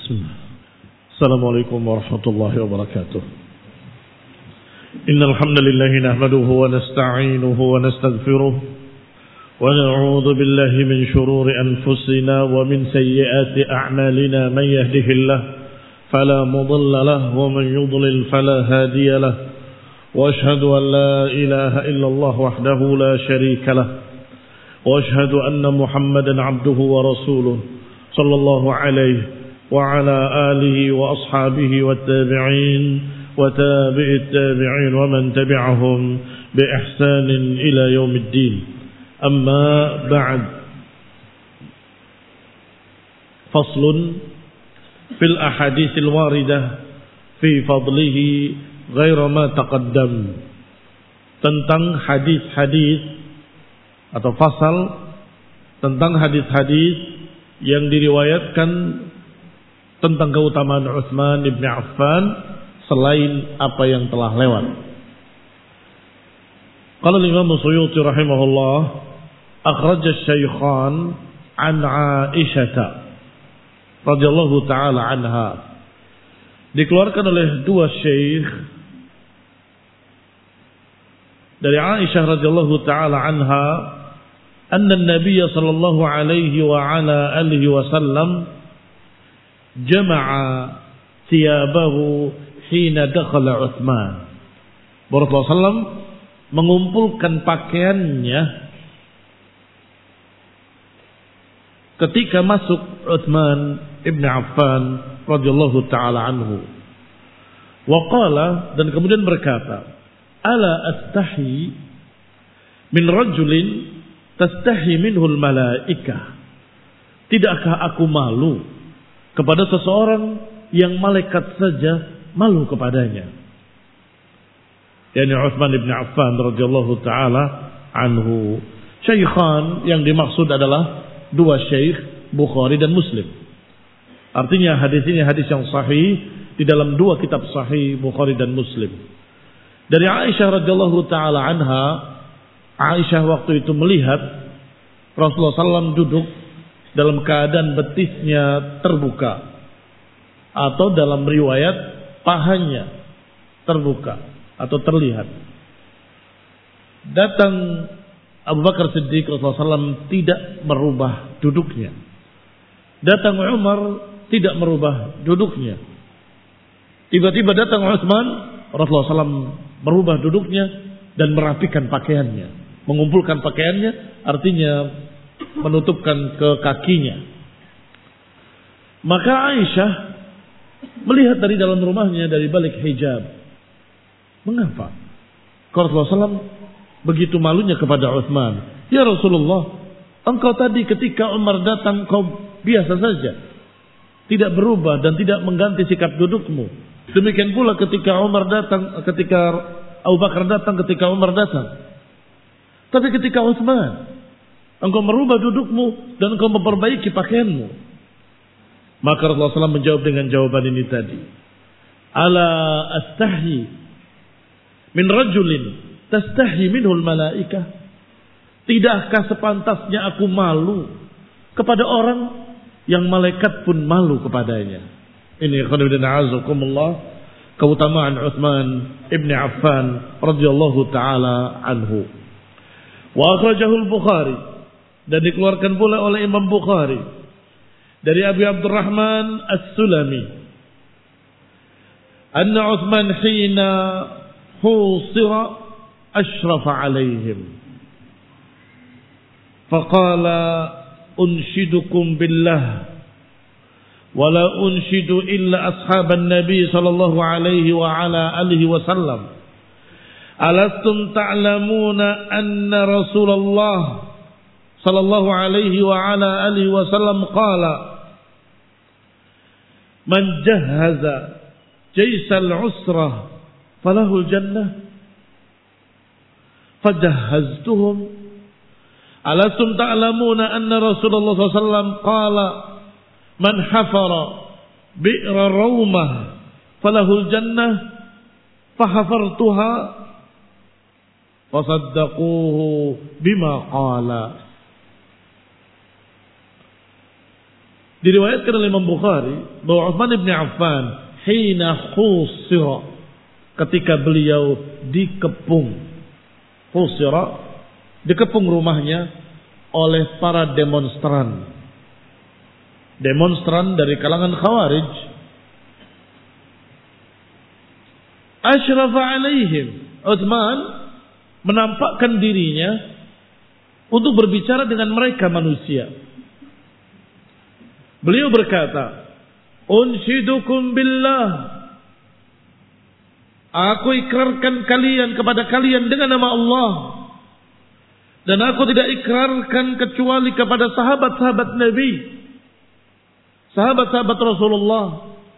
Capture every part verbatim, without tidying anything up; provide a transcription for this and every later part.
Bismillah. Assalamualaikum warahmatullahi wabarakatuh. Innal hamdalillah nahmaduhu wa nasta'inuhu wa nastaghfiruh wa na'udzu billahi min shururi anfusina wa min sayyiati a'malina man yahdihillahu fala mudilla lahu wa man yudlil fala hadiya lahu wa ashhadu an la ilaha illallah wahdahu la sharika lahu wa ashhadu anna Muhammadan 'abduhu wa rasuluh sallallahu alaihi وعلى آله وأصحابه والتابعين وتابع التابعين ومن تبعهم بإحسان إلى يوم الدين أما بعد فصل في الأحاديث الواردة في فضله غير ما تقدم tentang hadis-hadis atau fasal tentang hadis-hadis yang diriwayatkan tentang keutamaan Utsman bin Affan selain apa yang telah lewat. Qala Imam Suyuti rahimahullah, akhraja asy-syaykhan an Aisyah radhiyallahu taala anha. Dikeluarkan oleh dua syekh dari Aisyah radhiyallahu taala anha, anna an-nabiy sallallahu alaihi wa ala alihi wasallam jama'a thiyabahu hina dakhala Utsman. Rasulullah sallallahu alaihi wasallam mengumpulkan pakaiannya ketika masuk Utsman ibn Affan radhiyallahu taala anhu. Wa qala, dan kemudian berkata, ala astahi min rajulin tastahi minhu al-malaikah. Tidakkah aku malu kepada seseorang yang malaikat saja malu kepadanya? Yani Utsman bin Affan radhiyallahu taala anhu. Syaikhan yang dimaksud adalah dua syekh, Bukhari dan Muslim. Artinya hadis ini hadis yang sahih di dalam dua kitab sahih Bukhari dan Muslim. Dari Aisyah radhiyallahu taala anha, Aisyah waktu itu melihat Rasulullah sallallahu alaihi wasallam duduk dalam keadaan betisnya terbuka, atau dalam riwayat pahanya terbuka atau terlihat. Datang Abu Bakar Siddiq, Rasulullah sallallahu alaihi wasallam tidak merubah duduknya. Datang Umar, tidak merubah duduknya. Tiba-tiba datang Utsman, Rasulullah sallallahu alaihi wasallam merubah duduknya dan merapikan pakaiannya, mengumpulkan pakaiannya, artinya menutupkan ke kakinya. Maka Aisyah melihat dari dalam rumahnya, dari balik hijab, mengapa Rasulullah sallallahu alaihi wasallam begitu malunya kepada Utsman? Ya Rasulullah, engkau tadi ketika Umar datang kau biasa saja, tidak berubah dan tidak mengganti sikap dudukmu. Demikian pula ketika Umar datang, ketika Abu Bakar datang, ketika Umar datang. Tapi ketika Utsman, engkau merubah dudukmu dan engkau memperbaiki pakaianmu. Maka Rasulullah sallallahu alaihi wasallam menjawab dengan jawaban ini tadi. Ala astahi min rajulin tastahi minhul malaikah. Tidakkah sepantasnya aku malu kepada orang yang malaikat pun malu kepadanya. Ini khonibdina'azukumullah, keutamaan Utsman ibn Affan radhiyallahu ta'ala anhu. Wa akhrajahul Bukhari, dan dikeluarkan pula oleh Imam Bukhari dari Abi Abdurrahman As-Sulami, anna Utsman hina husira ashrafa alaihim faqala unshidukum billah wala unshidu illa ashaban nabi sallallahu alaihi wa ala alihi wasallam alastum ta'lamuna anna Rasulullah sallallahu alaihi wa ala alihi wasallam qala man jahaza jaysal usrah falahul jannah fajahhaztuhum alastum ta'lamuna anna Rasulullah sallallahu alaihi wasallam qala man hafara bi'ra rawmah falahul jannah fahafartuha fasaddaquhu bima qala. Diriwayatkan oleh Imam Bukhari bahwa Utsman bin Affan hina khusira, ketika beliau dikepung, khusira, dikepung rumahnya oleh para demonstran. Demonstran dari kalangan Khawarij. Asyrafa alaihim, Utsman menampakkan dirinya untuk berbicara dengan mereka manusia. Beliau berkata, "Unshidukum billah." Aku ikrarkan kalian kepada kalian dengan nama Allah. Dan aku tidak ikrarkan kecuali kepada sahabat-sahabat Nabi, sahabat-sahabat Rasulullah.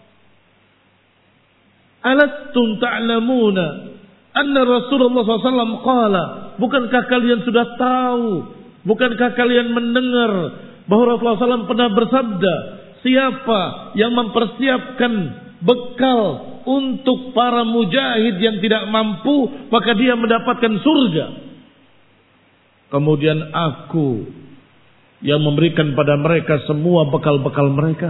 Alastum ta'lamuna anna Rasulullah sallallahu alaihi wasallam qala, bukankah kalian sudah tahu, bukankah kalian mendengar bahwa Rasulullah sallallahu alaihi wasallam pernah bersabda, siapa yang mempersiapkan bekal untuk para mujahid yang tidak mampu, maka dia mendapatkan surga. Kemudian aku yang memberikan pada mereka semua bekal-bekal mereka.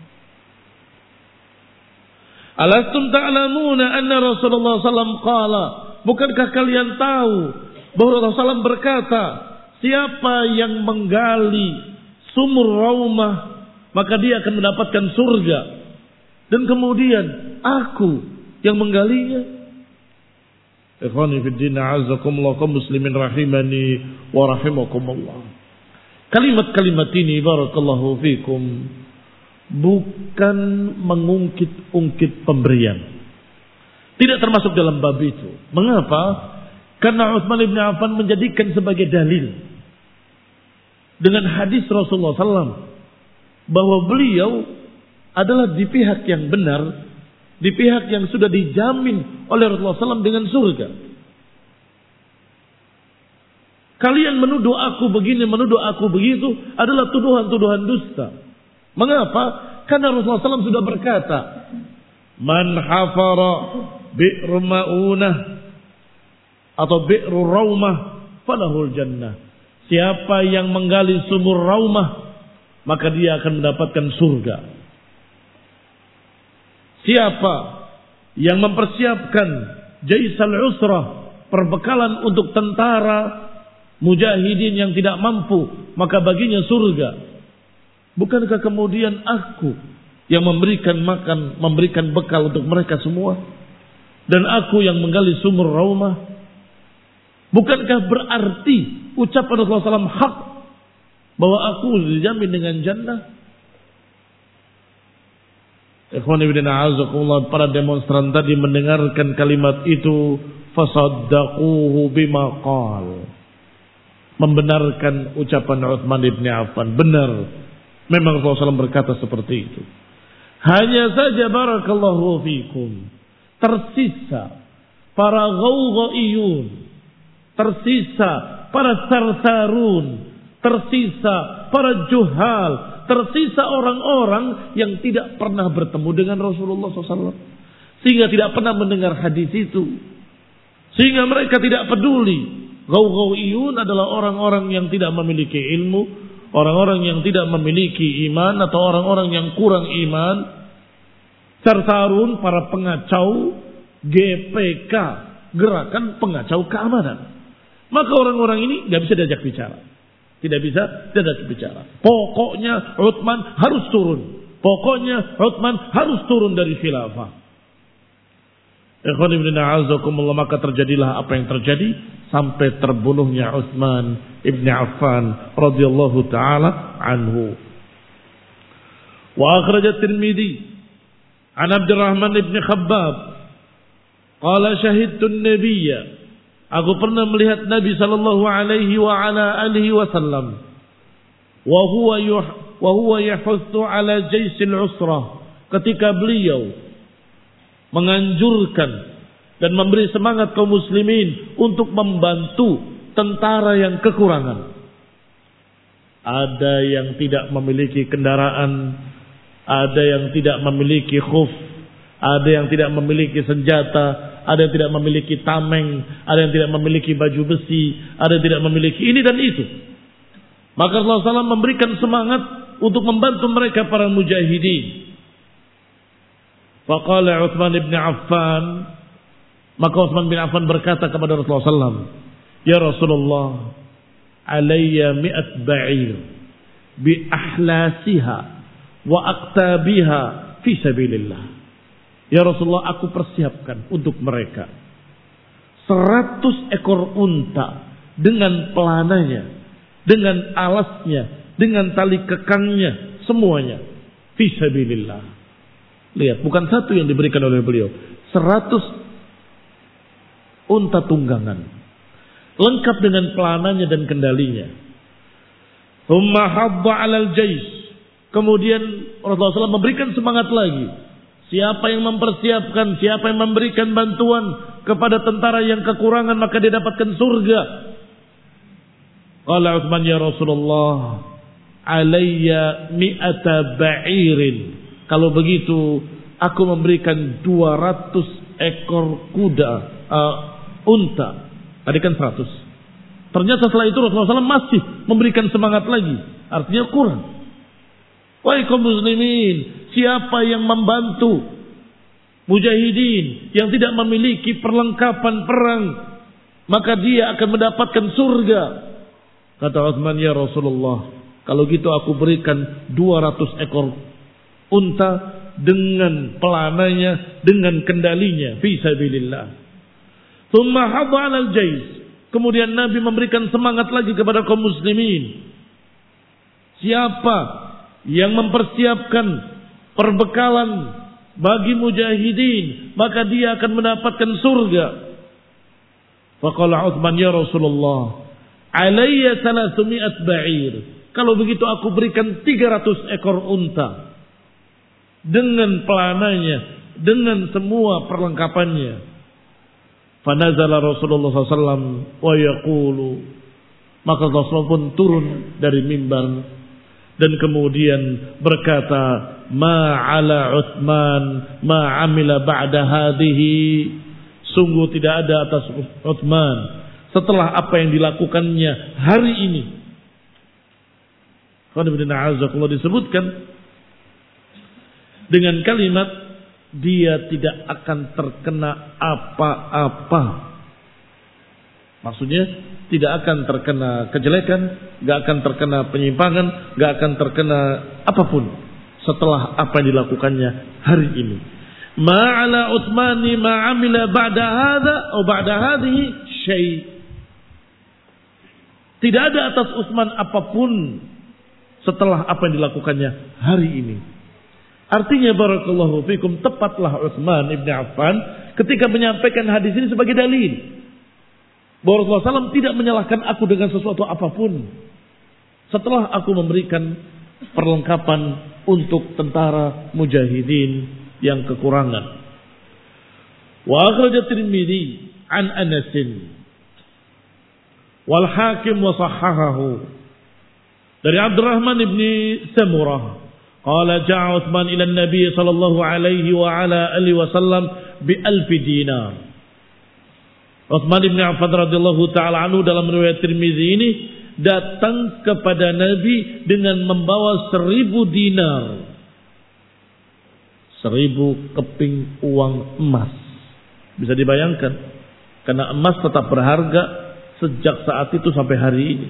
Alastum ta'lamuna anna Rasulullah sallallahu alaihi wasallam qala, bukankah kalian tahu bahwa Rasulullah sallallahu alaihi wasallam berkata, siapa yang menggali sumur raumah maka dia akan mendapatkan surga. Dan kemudian aku yang menggalinya. Ikhwani fi din, a'azzakumullah, kaum muslimin rahimani wa rahimakumullah. Kalimat-kalimat ini barakallahu fikum bukan mengungkit-ungkit pemberian. Tidak termasuk dalam bab itu. Mengapa? Karena Utsman bin Affan menjadikan sebagai dalil dengan hadis Rasulullah sallallahu alaihi wasallam bahwa beliau adalah di pihak yang benar, di pihak yang sudah dijamin oleh Rasulullah sallallahu alaihi wasallam dengan surga. Kalian menuduh aku begini, menuduh aku begitu adalah tuduhan-tuduhan dusta. Mengapa? Karena Rasulullah sallallahu alaihi wasallam sudah berkata, man hafara bi'r ma'unah atau bi'ru raumah falahul jannah. Siapa yang menggali sumur raumah maka dia akan mendapatkan surga. Siapa yang mempersiapkan jaisal usrah, perbekalan untuk tentara mujahidin yang tidak mampu, maka baginya surga. Bukankah kemudian aku yang memberikan makan, memberikan bekal untuk mereka semua, dan aku yang menggali sumur raumah? Bukankah berarti ucapan Rasulullah sallallahu alaihi wasallam hak bahwa aku dijamin dengan jannah? Ikhwan ibn a'azakumullah, para demonstran tadi mendengarkan kalimat itu, fasaddaquhu bima qal, membenarkan ucapan Utsman bin Affan. Benar, memang Rasulullah sallallahu alaihi wasallam berkata seperti itu. Hanya saja barakallahu fikum, tersisa para ghawghaiyun, tersisa para sarsarun, tersisa para juhal, tersisa orang-orang yang tidak pernah bertemu dengan Rasulullah sallallahu alaihi wasallam, sehingga tidak pernah mendengar hadis itu, sehingga mereka tidak peduli. Ghawghaiyun adalah orang-orang yang tidak memiliki ilmu, orang-orang yang tidak memiliki iman, atau orang-orang yang kurang iman. Sarsarun, para pengacau, G P K, gerakan pengacau keamanan. Maka orang-orang ini tidak bisa diajak bicara. Tidak bisa diajak bicara. Pokoknya Utsman harus turun. Pokoknya Utsman harus turun dari khilafah. Ikhwan ibn a'azakumullah, maka terjadilah apa yang terjadi sampai terbunuhnya Utsman ibn Affan radhiyallahu taala anhu. Wa akhraj at-Tirmidzi an Abdurrahman ibn Khabbab qala shahidtu an-nabiyya, aku pernah melihat Nabi sallallahu alaihi wa ala alihi wasallam wa huwa yuh wa huwa yahuthu ala jaisil usrah, ketika beliau menganjurkan dan memberi semangat kaum muslimin untuk membantu tentara yang kekurangan. Ada yang tidak memiliki kendaraan, ada yang tidak memiliki khuf, ada yang tidak memiliki senjata, ada yang tidak memiliki tameng, ada yang tidak memiliki baju besi, ada yang tidak memiliki ini dan itu. Maka Rasulullah sallallahu alaihi wasallam memberikan semangat untuk membantu mereka para mujahidin. Faqala Utsman bin Affan, maka Utsman bin Affan berkata kepada Rasulullah sallallahu alaihi wasallam, "Ya Rasulullah, alayya mi'at ba'ir bi ahlasiha wa aqtabiha fi sabilillah." Ya Rasulullah, aku persiapkan untuk mereka seratus ekor unta dengan pelananya, dengan alasnya, dengan tali kekangnya, semuanya fi sabilillah. Lihat, bukan satu yang diberikan oleh beliau, seratus unta tunggangan, lengkap dengan pelananya dan kendalinya. Thumma habba 'alal jais. Kemudian Rasulullah shallallahu alaihi wasallam memberikan semangat lagi. Siapa yang mempersiapkan, siapa yang memberikan bantuan kepada tentara yang kekurangan, maka dia dapatkan surga. Qala Utsman, ya Rasulullah, alayya mi'ata ba'irin. Kalau begitu, aku memberikan dua ratus ekor kuda, uh, unta. Tadi kan seratus. Ternyata setelah itu Rasulullah shallallahu alaihi wasallam masih memberikan semangat lagi. Artinya kurang. Wahai kaum muslimin, siapa yang membantu mujahidin yang tidak memiliki perlengkapan perang, maka dia akan mendapatkan surga. Kata Utsman, ya Rasulullah, kalau gitu aku berikan dua ratus ekor unta dengan pelananya, dengan kendalinya fi sabilillah. Tsumma hadha 'alal jais. Kemudian Nabi memberikan semangat lagi kepada kaum muslimin. Siapa yang mempersiapkan perbekalan bagi mujahidin, maka dia akan mendapatkan surga. Faqala Utsman, ya Rasulullah, alayya thalathmi'at ba'ir. Kalau begitu aku berikan tiga ratus ekor unta dengan pelananya, dengan semua perlengkapannya. Fanazala Rasulullah sallallahu alaihi wasallam wa yaqulu, maka Rasulullah pun turun dari mimbar dan kemudian berkata, ma ala Utsman ma amila ba'da hadhihi. Sungguh tidak ada atas Utsman setelah apa yang dilakukannya hari ini. Qul disebutkan dengan kalimat dia tidak akan terkena apa-apa. Maksudnya tidak akan terkena kejelekan, gak akan terkena penyimpangan, gak akan terkena apapun setelah apa yang dilakukannya hari ini. Ma'ala Utsmani ma'amila ba'da hadha atau ba'da hadhihi syai'. Tidak ada atas Utsman apapun setelah apa yang dilakukannya hari ini. Artinya barakallahu fikum, tepatlah Utsman ibn Affan ketika menyampaikan hadis ini sebagai dalil bahwa Rasulullah shallallahu alaihi wasallam tidak menyalahkan aku dengan sesuatu apapun setelah aku memberikan perlengkapan untuk tentara mujahidin yang kekurangan. Wa akhrajat Tirmidzi an Anas wal Hakim wa sahhahahu dari Abdurrahman ibn Samurah qala ja'a Utsman ila an-nabi sallallahu alaihi wa ala alihi wasallam bi alf dinar. Utsman bin Affan radhiyallahu taala anhu dalam riwayat Tirmizi ini datang kepada Nabi dengan membawa seribu dinar, seribu keping uang emas. Bisa dibayangkan, karena emas tetap berharga sejak saat itu sampai hari ini.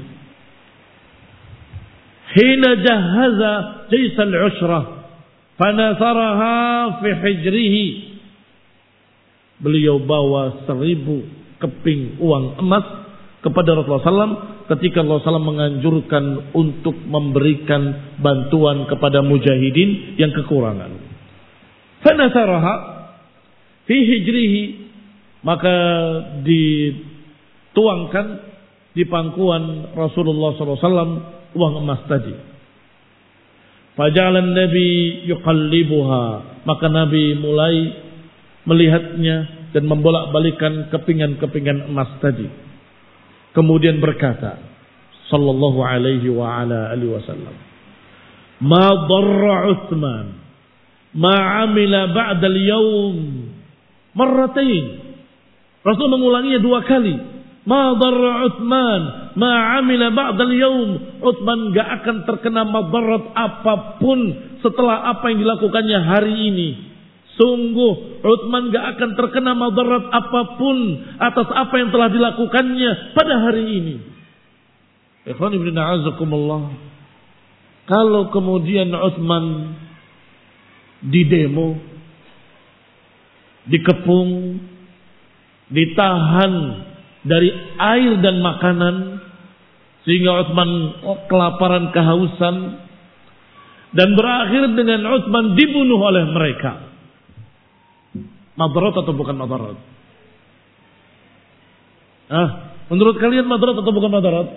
Hina jahaza jaisal usrah fanasaraha fi hijrihi. Beliau bawa seribu keping uang emas kepada Rasulullah shallallahu alaihi wasallam ketika Rasulullah shallallahu alaihi wasallam menganjurkan untuk memberikan bantuan kepada mujahidin yang kekurangan. Fanasaraha fi hijrihi, maka dituangkan di pangkuan Rasulullah shallallahu alaihi wasallam uang emas tadi. Fajalan Nabi yuqallibuha, maka Nabi mulai melihatnya dan membolak-balikan kepingan-kepingan emas tadi. Kemudian berkata sallallahu alaihi wa ala alihi wasallam, ma darra Utsman ma amila ba'da al-yawm marratain. Rasul mengulanginya dua kali. Ma darra Utsman ma amila ba'dal yaum. Utsman enggak akan terkena madarat apapun setelah apa yang dilakukannya hari ini. Sungguh Utsman enggak akan terkena madarat apapun atas apa yang telah dilakukannya pada hari ini. Ikhwan ibn a'azakumullah. Kalau kemudian Utsman didemo, dikepung, ditahan dari air dan makanan sehingga Utsman kelaparan, kehausan, dan berakhir dengan Utsman dibunuh oleh mereka. Madarat atau bukan madarat? Ah, menurut kalian madarat atau bukan madarat?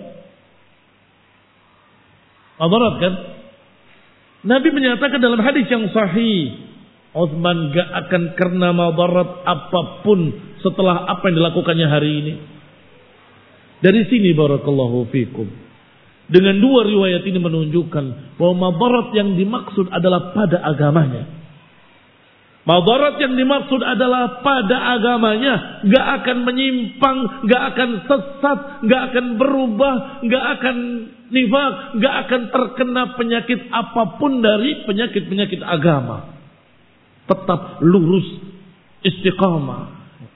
Madarat kan? Nabi menyatakan dalam hadis yang sahih, Utsman gak akan kena madarat apapun setelah apa yang dilakukannya hari ini. Dari sini barakallahu fikum, dengan dua riwayat ini menunjukkan bahwa madarat yang dimaksud adalah pada agamanya. Madarat yang dimaksud adalah pada agamanya, gak akan menyimpang, gak akan sesat, gak akan berubah, gak akan nifaq, gak akan terkena penyakit apapun dari penyakit-penyakit agama. Tetap lurus, istiqamah.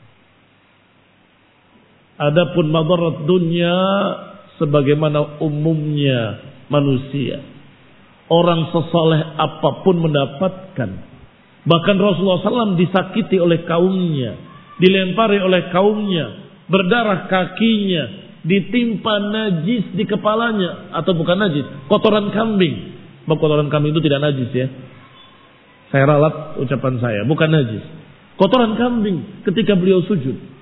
Adapun madarat dunia sebagaimana umumnya manusia, orang sesoleh apapun mendapatkan. Bahkan Rasulullah shallallahu alaihi wasallam disakiti oleh kaumnya, dilempari oleh kaumnya, berdarah kakinya, ditimpa najis di kepalanya, atau bukan najis, kotoran kambing. Bahwa kotoran kambing itu tidak najis ya. Saya ralat ucapan saya, bukan najis. Kotoran kambing ketika beliau sujud.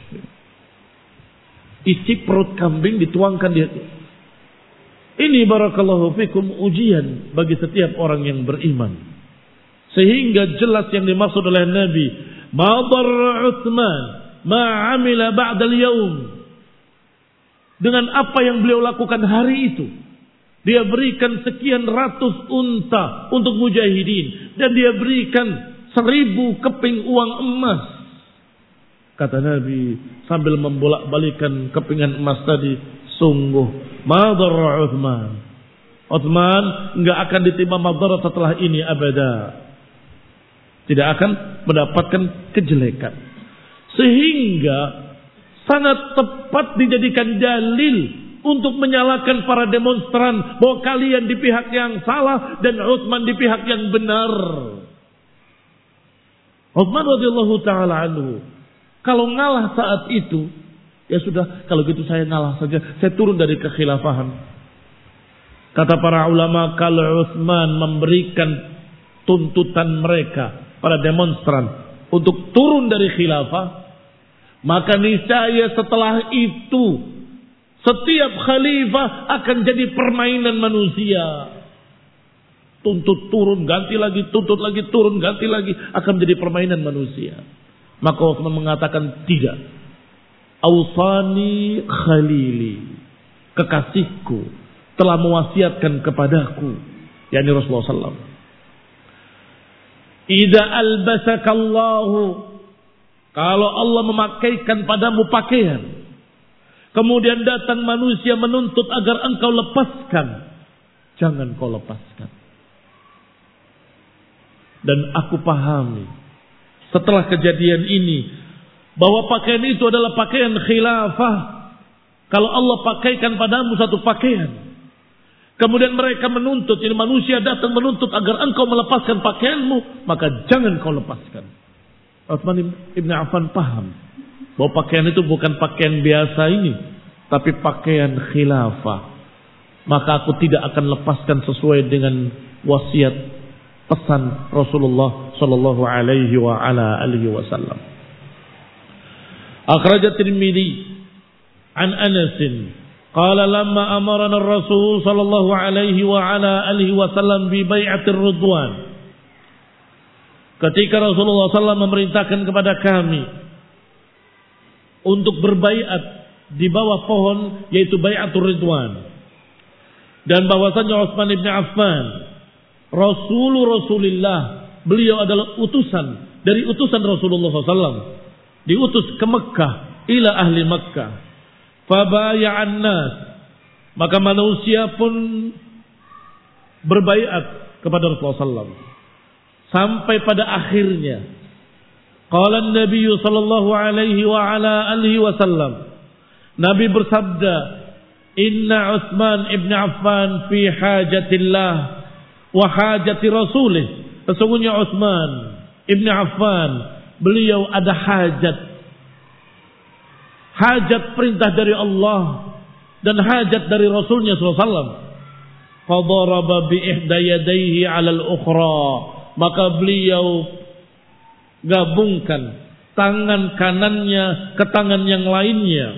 Isi perut kambing dituangkan di hati. Ini barakallahu fikum ujian bagi setiap orang yang beriman. Sehingga jelas yang dimaksud oleh Nabi, ma darra Utsman ma amila ba'dal yaum. Dengan apa yang beliau lakukan hari itu, dia berikan sekian ratus unta untuk mujahidin, dan dia berikan seribu keping uang emas. Kata Nabi sambil membolak-balikan kepingan emas tadi, sungguh ma darra Utsman. Utsman enggak akan ditimpa madarat setelah ini abada. Tidak akan mendapatkan kejelekan. Sehingga sangat tepat dijadikan dalil untuk menyalahkan para demonstran bahwa kalian di pihak yang salah dan Utsman di pihak yang benar. Utsman radhiyallahu taala anhu kalau ngalah saat itu, ya sudah, kalau gitu saya ngalah saja, saya turun dari kekhilafahan. Kata para ulama, kalau Utsman memberikan tuntutan mereka, para demonstran, untuk turun dari khilafah, maka niscaya setelah itu setiap khalifah akan jadi permainan manusia. Tuntut turun, ganti lagi, tuntut lagi, turun, ganti lagi, akan menjadi permainan manusia. Maka Utsman mengatakan tidak. Ausani khalili, kekasihku telah mewasiatkan kepadaku, yakni Rasulullah sallallahu alaihi wasallam. Idza albasakallahu, kalau Allah memakaikan padamu pakaian, kemudian datang manusia menuntut agar engkau lepaskan, jangan kau lepaskan. Dan aku pahami setelah kejadian ini bahwa pakaian itu adalah pakaian khilafah. Kalau Allah pakaikan padamu satu pakaian, kemudian mereka menuntut, ini manusia datang menuntut agar engkau melepaskan pakaianmu, maka jangan kau lepaskan. Utsman ibn Affan paham bahwa pakaian itu bukan pakaian biasa ini, tapi pakaian khilafah. Maka aku tidak akan lepaskan sesuai dengan wasiat pesan Rasulullah sallallahu alaihi wa ala alihi wasallam. Akhraj Tirmidzi an Anas qala lamma amarana ar-Rasul sallallahu alaihi wa ala alihi wasallam bi bai'atir ridwan. Ketika Rasulullah sallallahu alaihi wasallam memerintahkan kepada kami untuk berbaiat di bawah pohon, yaitu bai'atur ridwan, dan bahwasanya Utsman bin Affan Rasulullah Rasulillah, beliau adalah utusan dari utusan Rasulullah sallallahu alaihi wasallam, diutus ke Mekah ila ahli Mekah. Fabaya'an nas. Maka manusia pun berbaiat kepada Rasulullah sallallahu alaihi wasallam. Sampai pada akhirnya qala an-nabiy sallallahu alaihi wa ala alihi wasallam, Nabi bersabda, inna Utsman ibn Affan fi hajatillah wa hajati rasulih. Sesungguhnya Utsman ibn Affan, beliau ada hajat. Hajat perintah dari Allah dan hajat dari Rasulnya sallallahu alaihi wasallam. Fadaraba bi ihda yadayhi 'ala al-ukhra. Maka beliau gabungkan tangan kanannya ke tangan yang lainnya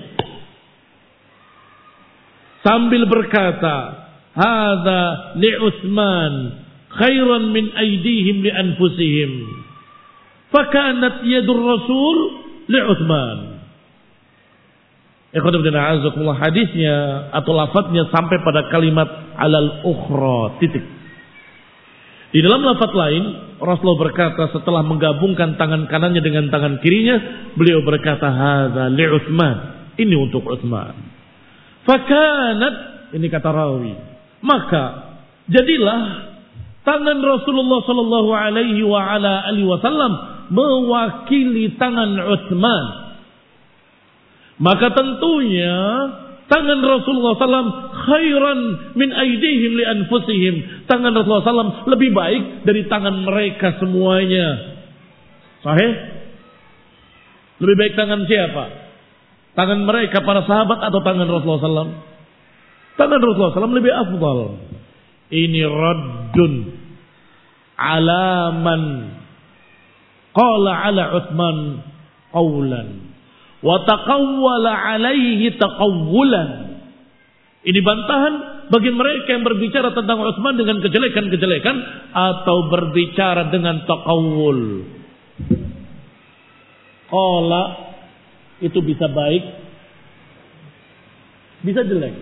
sambil berkata, hadza li Utsman khairan min aydihim li anfusihim. Fakanat yadur rasul li Utsman. Ikhwanuddin a'azakumullah, hadisnya atau lafadznya sampai pada kalimat alal ukhra, titik. Di dalam lafadz lain Rasulullah berkata setelah menggabungkan tangan kanannya dengan tangan kirinya, beliau berkata hadza li Utsman, ini untuk Utsman. Fakanat, ini kata rawi, maka jadilah tangan Rasulullah sallallahu alaihi wa ala alihi wasallam mewakili tangan Utsman. Maka tentunya tangan Rasulullah sallallahu alaihi wasallam khairan min aidihim li anfusihim. Tangan Rasulullah sallallahu alaihi wasallam lebih baik dari tangan mereka semuanya. Sahih? Lebih baik tangan siapa? Tangan mereka para sahabat atau tangan Rasulullah sallallahu alaihi wasallam? Tangan Rasulullah sallallahu alaihi wasallam lebih afdal. Ini raddun alaman qala ala Utsman qawlan wa taqawwala alaihi taqawwulan. Ini bantahan bagi mereka yang berbicara tentang Utsman dengan kejelekan-kejelekan atau berbicara dengan taqawwul. Qala itu bisa baik, bisa jelek.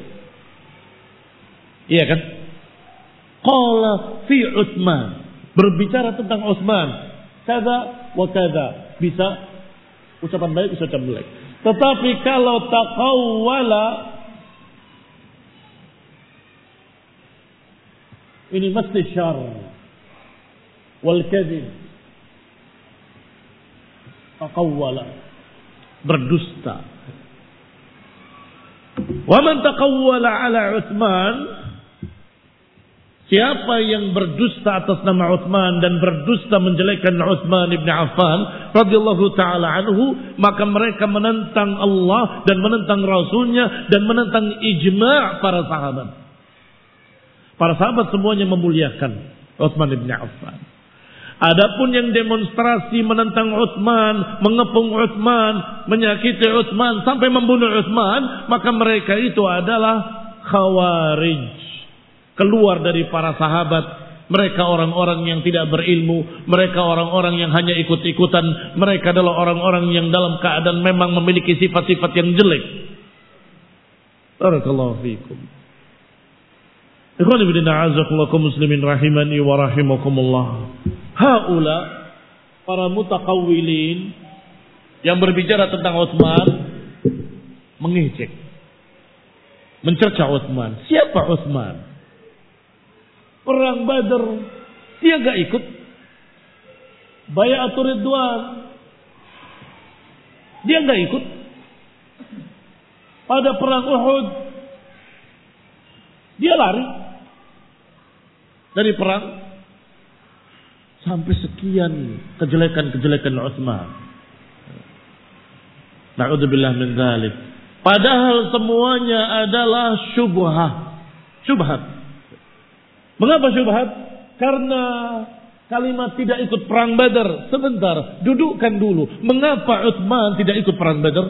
Iya kan? Qala fi Utsman, berbicara tentang Utsman kada wa kada, bisa ucapan baik, ucapan jelek. Tetapi kalau taqawwala, ini mesti syar wal kadhib. Taqawwala, berdusta. Wa man taqawwala ala Utsman, siapa yang berdusta atas nama Utsman dan berdusta menjelekkan Utsman ibn Affan radhiyallahu taala anhu, maka mereka menentang Allah dan menentang Rasulnya dan menentang ijma' para sahabat. Para sahabat semuanya memuliakan Utsman ibn Affan. Adapun yang demonstrasi menentang Utsman, mengepung Utsman, menyakiti Utsman sampai membunuh Utsman, maka mereka itu adalah khawarij, keluar dari para sahabat. Mereka orang-orang yang tidak berilmu, mereka orang-orang yang hanya ikut-ikutan, mereka adalah orang-orang yang dalam keadaan memang memiliki sifat-sifat yang jelek. Barakallahu fiikum. Ikhwan fillah, a'azakumullah muslimin rahimani wa rahimakumullah. Haula para mutakawwilin yang berbicara tentang Utsman mengejek, mencerca Utsman. Siapa Utsman? Perang Badar dia enggak ikut. Bai'atur Ridwan dia enggak ikut. Pada perang Uhud dia lari dari perang. Sampai sekian kejelekan-kejelekan Utsman. Na'udzubillah min dzalik. Padahal semuanya adalah syubhah. Syubhat. Mengapa syubhat? Karena kalimat tidak ikut perang Badar. Sebentar, dudukkan dulu. Mengapa Utsman tidak ikut perang Badar?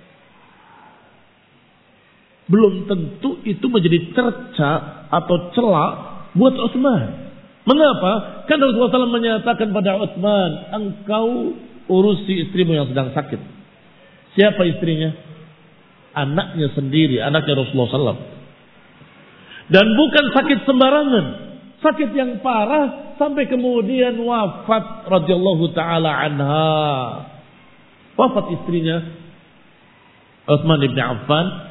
Belum tentu itu menjadi cerca atau celak buat Utsman. Mengapa? Kan Rasulullah sallallahu alaihi wasallam menyatakan pada Utsman, engkau urusi istrimu yang sedang sakit. Siapa istrinya? Anaknya sendiri, anaknya Rasulullah sallallahu alaihi wasallam. Dan bukan sakit sembarangan, sakit yang parah sampai kemudian wafat radhiyallahu taala anha. Wafat istrinya Utsman bin Affan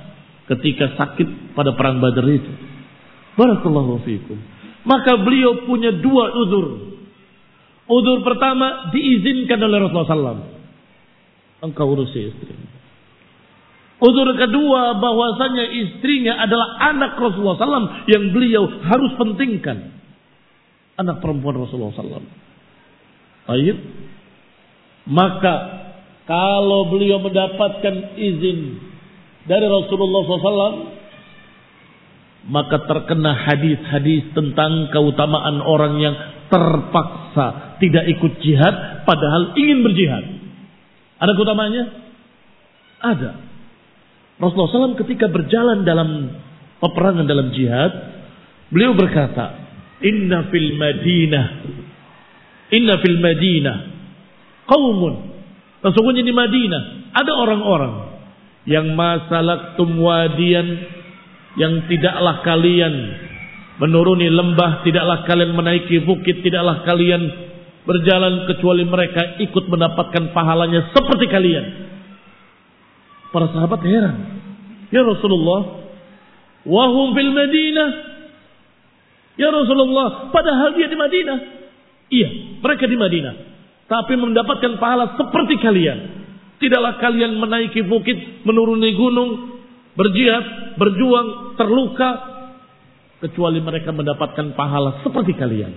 ketika sakit pada perang Badar itu. Barakallahu fiikum. Maka beliau punya dua uzur. Uzur pertama diizinkan oleh Rasulullah sallallahu alaihi wasallam. Engkau urusi istrimu. Uzur kedua bahwasanya istrinya adalah anak Rasulullah sallallahu alaihi wasallam yang beliau harus pentingkan. Anak perempuan Rasulullah sallallahu alaihi wasallam. Baik. Maka kalau beliau mendapatkan izin dari Rasulullah sallallahu alaihi wasallam, maka terkena hadis-hadis tentang keutamaan orang yang terpaksa tidak ikut jihad padahal ingin berjihad. Ada keutamanya? Ada. Rasulullah sallallahu alaihi wasallam ketika berjalan dalam peperangan dalam jihad, beliau berkata, Inna fil Madinah, Inna fil Madinah, qaumun. Sesungguhnya di Madinah ada orang-orang yang masalaktum wadiyan, yang tidaklah kalian menuruni lembah, tidaklah kalian menaiki bukit, tidaklah kalian berjalan kecuali mereka ikut mendapatkan pahalanya seperti kalian. Para sahabat heran. Ya Rasulullah, wahum fil Madinah. Ya Rasulullah, padahal dia di Madinah. Iya, mereka di Madinah. Tapi mendapatkan pahala seperti kalian. Tidaklah kalian menaiki bukit, menuruni gunung, berjihad, berjuang, terluka, kecuali mereka mendapatkan pahala seperti kalian.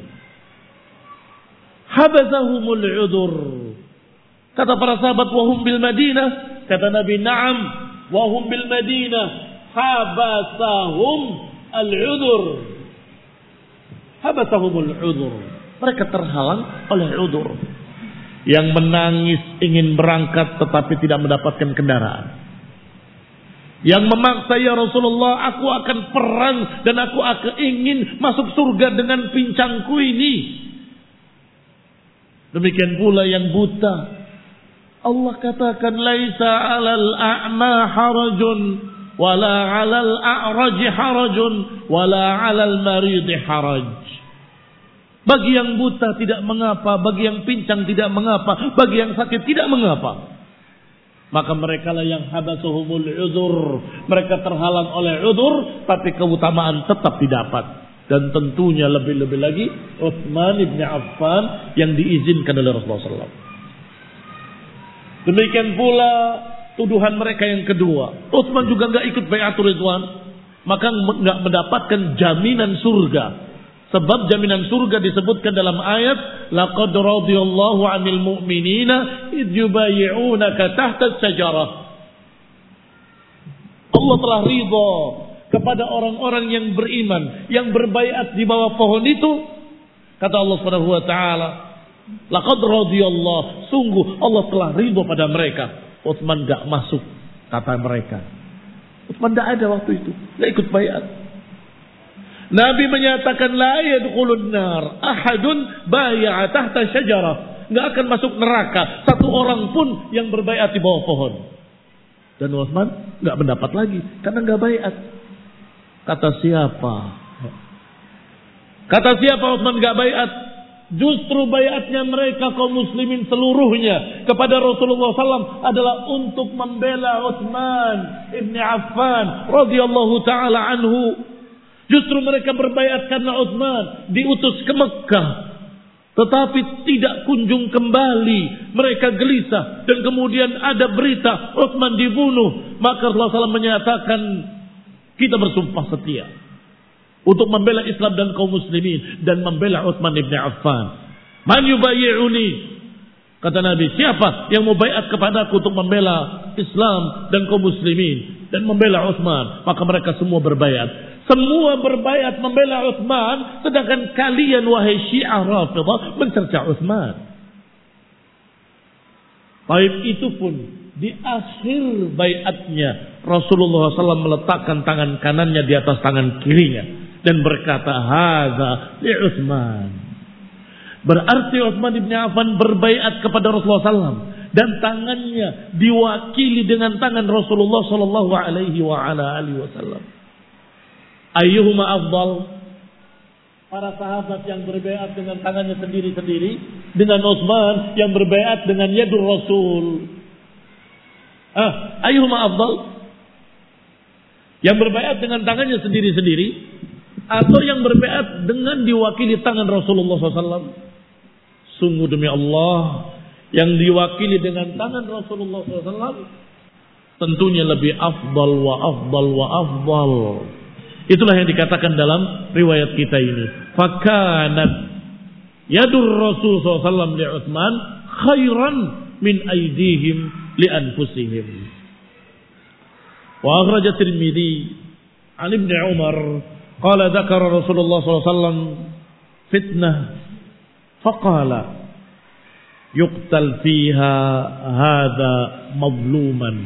Habasahumul udzur. Kata para sahabat, wahum bil Madinah. Kata Nabi, na'am, wahum bil Madinah. Habasahum al-udzur. Habasahumul udzur. Mereka terhalang oleh udzur. Yang menangis ingin berangkat tetapi tidak mendapatkan kendaraan. Yang memaksa, ya Rasulullah, aku akan perang dan aku akan ingin masuk surga dengan pincangku ini. Demikian pula yang buta. Allah katakan, laisa 'alal a'ma harajun wala 'alal a'raj harajun wala 'alal marid haraj. Bagi yang buta tidak mengapa, bagi yang pincang tidak mengapa, bagi yang sakit tidak mengapa. Maka mereka lah yang habasuhumul udzur. Mereka terhalang oleh udzur, tapi keutamaan tetap didapat. Dan tentunya lebih-lebih lagi Utsman bin Affan yang diizinkan oleh Rasulullah sallallahu alaihi wasallam. Demikian pula tuduhan mereka yang kedua. Utsman juga enggak ikut bai'atul ridwan, maka enggak mendapatkan jaminan surga. Sebab jaminan surga disebutkan dalam ayat, laqad radiyallahu 'anil mu'minina idh yubayyi'unaka tahta syajarah. Allah telah ridha kepada orang-orang yang beriman yang berbaiat di bawah pohon itu. Kata Allah Subhanahu wa taala, laqad radiyallahu, sungguh Allah telah ridha pada mereka. Utsman enggak masuk, kata mereka. Utsman enggak ada waktu itu, enggak ikut baiat. Nabi menyatakan la yadkhulun nar ahadun bai'a tahta syajarah. Enggak akan masuk neraka satu orang pun yang berbaiat di bawah pohon. Dan Utsman enggak mendapat lagi karena enggak baiat. Kata siapa? Kata siapa Utsman enggak baiat? Justru baiatnya mereka kaum muslimin seluruhnya kepada Rasulullah sallallahu alaihi wasallam adalah untuk membela Utsman ibn Affan radhiyallahu taala anhu. Justru mereka berbaiat karena Utsman diutus ke Mekah, tetapi tidak kunjung kembali. Mereka gelisah dan kemudian ada berita Utsman dibunuh. Maka Rasulullah sallallahu alaihi wasallam menyatakan, kita bersumpah setia untuk membela Islam dan kaum muslimin dan membela Utsman ibn Affan. Man yubayyi'uni? Kata Nabi, siapa yang mau baiat kepadaku untuk membela Islam dan kaum muslimin dan membela Utsman? Maka mereka semua berbaiat. Semua berbaiat membela Utsman, sedangkan kalian wahai Syiah Rafidhah mencerca Utsman. Baik, itu pun di akhir baiatnya Rasulullah sallallahu alaihi wasallam meletakkan tangan kanannya di atas tangan kirinya dan berkata, hadza li Utsman. Berarti Utsman bin Affan berbaiat kepada Rasulullah sallallahu alaihi wasallam dan tangannya diwakili dengan tangan Rasulullah sallallahu alaihi wasallam. Ayyuhuma afdal? Para sahabat yang berbaiat dengan tangannya sendiri-sendiri dengan Utsman yang berbaiat dengan yadur Rasul. Ah, ayyuhuma afdal? Yang berbaiat dengan tangannya sendiri-sendiri, atau yang berbaiat dengan diwakili tangan Rasulullah shallallahu alaihi wasallam. Sungguh demi Allah, yang diwakili dengan tangan Rasulullah shallallahu alaihi wasallam tentunya lebih afdal wa afdal wa afdal. Itulah yang dikatakan dalam riwayat kita ini. Fakanat yadur Rasul shallallahu alaihi wasallam li Utsman khairan min aidihim li anfusihim. Wa akhraj Tirmidzi an Ibn Umar qala dzakara Rasulullah shallallahu alaihi wasallam fitnah faqala yuqtal fiha hadza mazluman.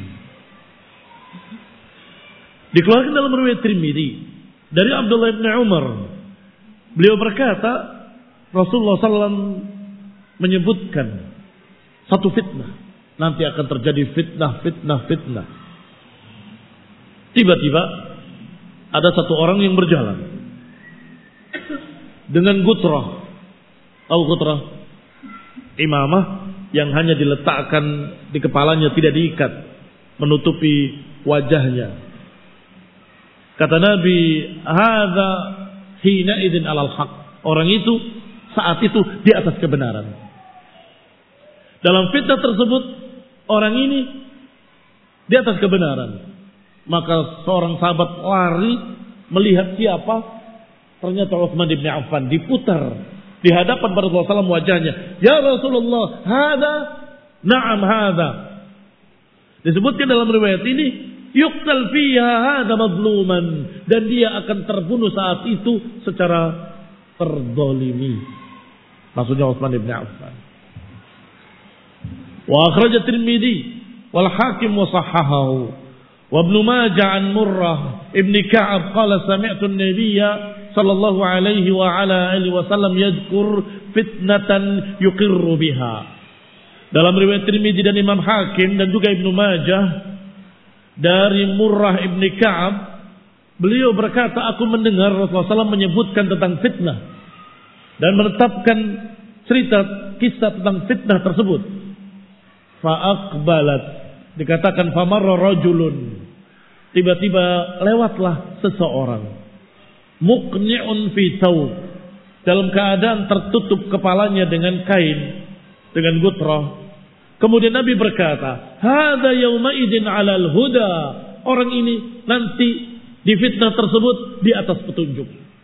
Dikeluarkan dalam riwayat Tirmidzi dari Abdullah bin Umar, beliau berkata Rasulullah shallallahu alaihi wasallam menyebutkan satu fitnah, nanti akan terjadi fitnah, fitnah, fitnah. Tiba-tiba ada satu orang yang berjalan dengan gutrah. Tahu gutrah? Imamah yang hanya diletakkan di kepalanya, tidak diikat, menutupi wajahnya. Kata Nabi, hadza hina idzin alal haq. Orang itu saat itu di atas kebenaran. Dalam fitnah tersebut orang ini di atas kebenaran. Maka seorang sahabat lari melihat siapa? Ternyata Utsman bin Affan. Diputar di hadapan Rasulullah shallallahu alaihi wasallam wajahnya. Ya Rasulullah, hadza, na'am hadza. Disebutkan dalam riwayat ini, yuqtal fiha hadza mazluman, dan dia akan terbunuh saat itu secara terzalimi. Maksudnya Utsman bin Affan. Wa akhraj Tirmidzi wal Hakim wa sahhahahu. Wa Ibnu Majah an Murrah Ibn Ka'ab qala sami'tu an-nabiyya sallallahu alaihi wa ala alihi wasallam yadhkur fitnatan yuqirru biha. Dalam riwayat Tirmidzi dan Imam Hakim dan juga Ibnu Majah dari Murrah Ibn Ka'ab, beliau berkata, aku mendengar Rasulullah shallallahu alaihi wasallam menyebutkan tentang fitnah dan menetapkan cerita kisah tentang fitnah tersebut. Fa'aqbalat, dikatakan famarra rajulun, tiba-tiba lewatlah seseorang, muqni'un fi thawb, dalam keadaan tertutup kepalanya dengan kain, dengan gutrah. Kemudian Nabi berkata, hadza yauma idzin 'alal huda, orang ini nanti di fitnah tersebut di atas petunjuk.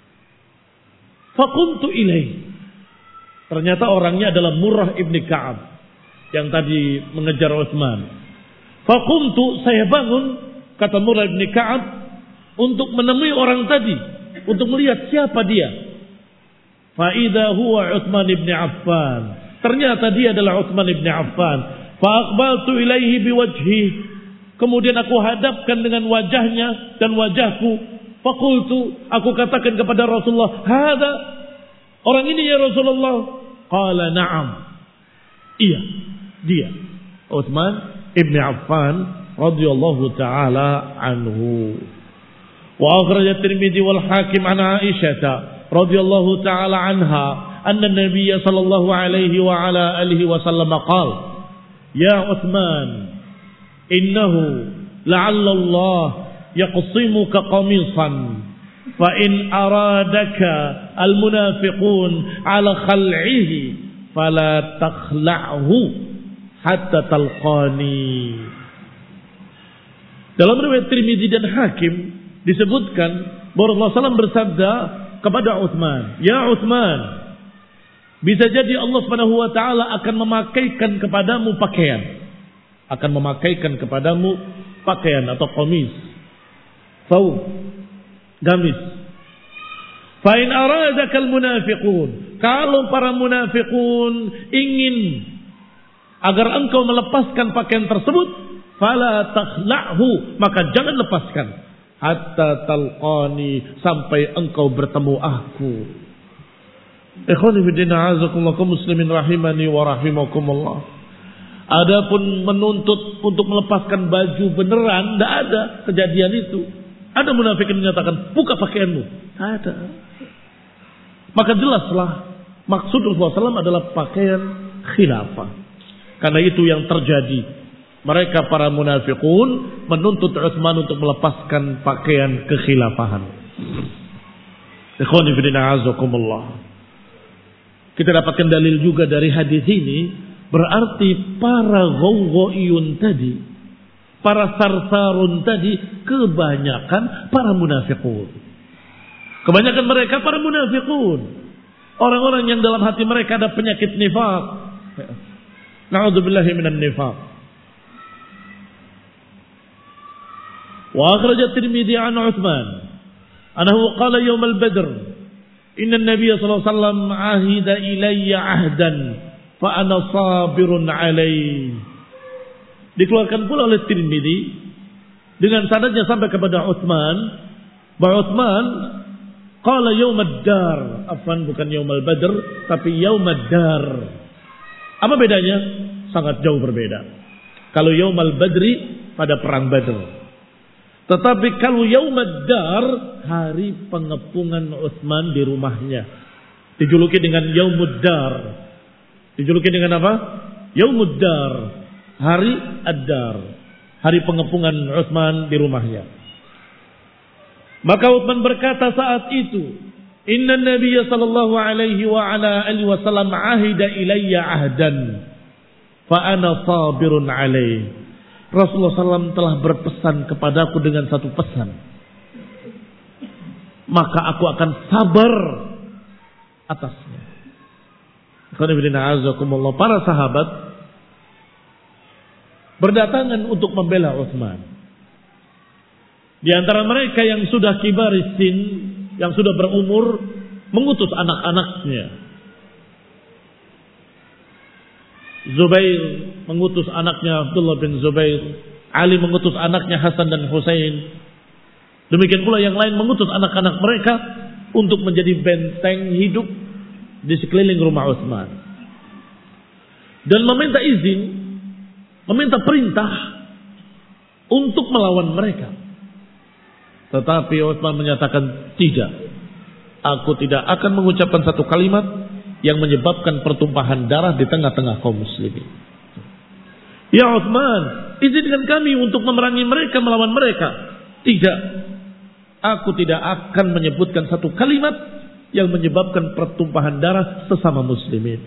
Faqumtu ilaih, ternyata orangnya adalah Murrah ibni Ka'ab yang tadi mengejar Utsman. Faqumtu, saya bangun, kata Murrah ibni Ka'ab, untuk menemui orang tadi, untuk melihat siapa dia. Fa idza huwa Utsman ibn Affan, ternyata dia adalah Utsman ibn Affan. Fa aqbaltu ilaihi biwajhi, kemudian aku hadapkan dengan wajahnya dan wajahku. Faqultu, aku katakan kepada Rasulullah, hadza, orang ini ya Rasulullah. Qala na'am, iya, dia Utsman ibn Affan radhiyallahu taala anhu. Wa akhraj at-Tirmidzi wal Hakim an Aisyah radhiyallahu taala anha anna an-nabiy sallallahu alaihi wa ala alihi wasallam qala, ya Utsman, innahu la'alla Allah yaqsimuka qamisan fa in aradaka al-munafiqun ala khal'ihi fala takhla'hu hatta talqani. Dalam riwayat Tirmidzi dan Hakim disebutkan bahwa Rasulullah shallallahu alaihi wasallam bersabda kepada Utsman, ya Utsman, bisa jadi Allah Subhanahu wa taala akan memakaikan kepadamu pakaian, akan memakaikan kepadamu pakaian atau qamis, thawb, gamis. Fa in aradakal munafiqun, kalau para munafiqun ingin agar engkau melepaskan pakaian tersebut, fala takhla'hu, maka jangan lepaskan, hatta talqani, sampai engkau bertemu aku. Ikhwani fillah, azakumullah kaum muslimin rahimani wa rahimakumullah. Adapun menuntut untuk melepaskan baju beneran, tidak ada kejadian itu. Ada munafikin menyatakan, buka pakaianmu. Ada. Maka jelaslah maksud Rasulullah shallallahu alaihi wasallam adalah pakaian khilafah. Karena itu yang terjadi Mereka para munafiqun menuntut Utsman untuk melepaskan pakaian kekhilafahan. Ikhwani fillah azakumullah. Kita dapatkan dalil juga dari hadis ini, berarti para ghawghaiyun tadi, para sarsarun tadi kebanyakan para munafiqun. Kebanyakan mereka para munafiqun. Orang-orang yang dalam hati mereka ada penyakit nifaq. Na'udzubillahi minan nifaq. Wa akhraj at-Tirmidzi 'an Utsman annahu qala yawm al-Badr inna an-nabiy sallallahu alaihi wasallam 'ahida ilayya 'ahdan fa ana sabirun 'alaihi. Dikeluarkan pula oleh Tirmidzi dengan sanadnya sampai kepada Utsman bahwa Utsman qala yawm ad-dar, afwan bukan yawm al-Badr tapi yawm ad-dar. Apa bedanya? Sangat jauh berbeda. Kalau yawm al-Badri pada perang Badr. Tetapi kalau yaum ad-dar, hari pengepungan Utsman di rumahnya, dijuluki dengan yaumud dar. Dijuluki dengan apa? Yaumud dar, hari ad-dar, hari pengepungan Utsman di rumahnya. Maka Utsman berkata saat itu, "Inna Nabiyya sallallahu alaihi wa ala alihi wasallam ahida ilayya ahdan, fa ana sabirun alaihi." Rasulullah sallallahu alaihi wasallam telah berpesan kepadaku dengan satu pesan, maka aku akan sabar atasnya. Para sahabat berdatangan untuk membela Utsman. Di antara mereka yang sudah kibarisin, yang sudah berumur, mengutus anak-anaknya. Zubair mengutus anaknya Abdullah bin Zubair, Ali mengutus anaknya Hasan dan Husain. Demikian pula yang lain mengutus anak-anak mereka untuk menjadi benteng hidup di sekeliling rumah Utsman. Dan meminta izin, meminta perintah untuk melawan mereka. Tetapi Utsman menyatakan tidak. Aku tidak akan mengucapkan satu kalimat yang menyebabkan pertumpahan darah di tengah-tengah kaum muslimin. Ya Utsman, izinkan kami untuk memerangi mereka, melawan mereka. Tidak. Aku tidak akan menyebutkan satu kalimat yang menyebabkan pertumpahan darah sesama muslimin.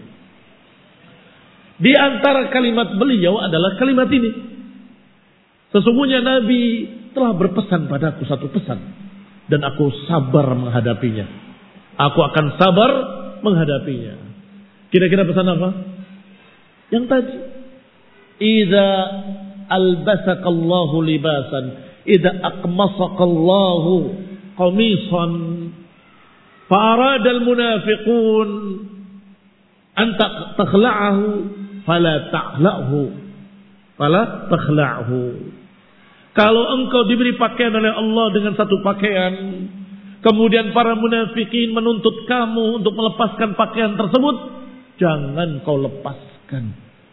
Di antara kalimat beliau adalah kalimat ini. Sesungguhnya Nabi telah berpesan padaku satu pesan, dan aku sabar menghadapinya. Aku akan sabar menghadapinya. Kira-kira pesan apa? Yang tadi. Idza albasakallahu libasan, idza aqmasakallahu qamisan, fa arada almunafiqun an takhla'ahu fala takhla'hu. Fala takhla'hu. Kalau engkau diberi pakaian oleh Allah dengan satu pakaian, kemudian para munafikin menuntut kamu untuk melepaskan pakaian tersebut, jangan kau lepaskan.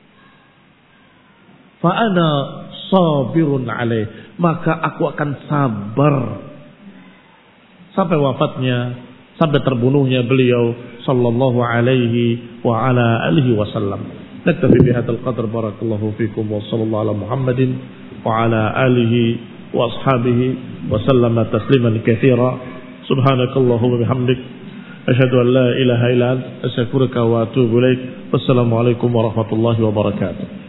Fa ana sabirun alaih, maka aku akan sabar sampai wafatnya, sampai terbunuhnya beliau sallallahu alaihi wa ala alihi wasallam. Naktafi bihadzal qadr, barakallahu fikum wa sallallahu ala Muhammadin wa ala alihi wa ashabihi wa sallama tasliman katsira. Subhanakallahumma bihamdik asyhadu an la ilaha illa anta astaghfiruka wa atubu ilaik. Wassalamu alaikum warahmatullahi wabarakatuh.